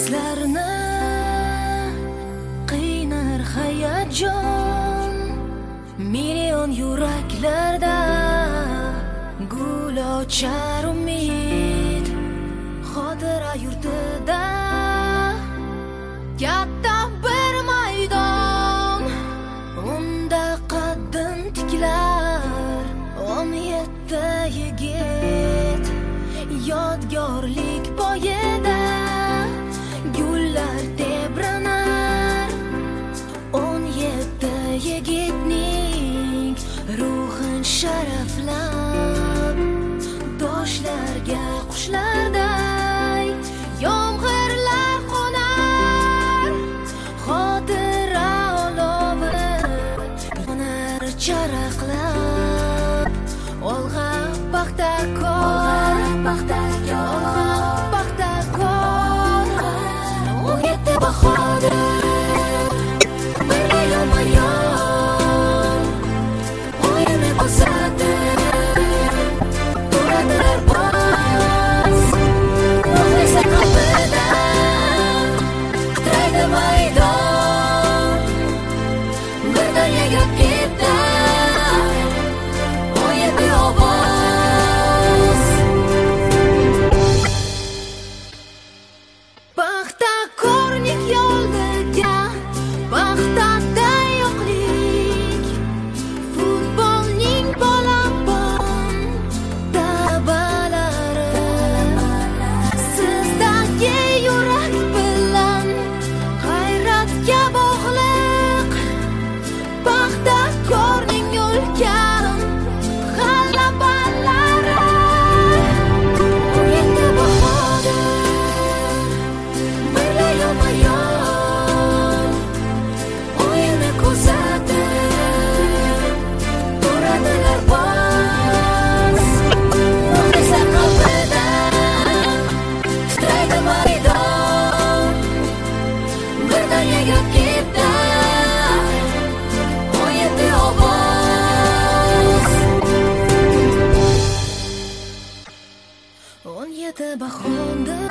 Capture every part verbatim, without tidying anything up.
nafaslarni qiynar hayajon, million yuraklarda gul ochar umid. Xotira yurtida katta bir maydon, unda qaddin tiklar o'n yetti yigit. Yodgorlik poyida gullar tebranar, o'n yetti yigitning ruhin sharaflab, toshlarga qushlarday yomg'irlar qo'nar. Xotira olovi yonar charaqlab, olg'a paxtakor, olg'a paxtakor. o'n yetti bahodir birga yonma-yon o'yinni kuzatib turadilar boz. Muxlisa qalbida titraydi maydon, birdan yagab ketdi o'n yetti ovoz. Paxtakorning yo'lida paxtada yo'qlik, futbolning polapon tabalari. Sizdagi yurak bilan g'ayratga bog'liq, paxtakorning ulkan g'alabalari. o'n yetti bahodir birga yonma-yon o'yinni kuzatib turadilar boz. Muxlisa qalbida titraydi maydon, birdan yagab ketdi o'n yetti ovoz. o'n yetti bahodir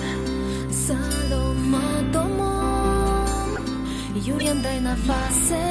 salomat omon, yurganday nafasi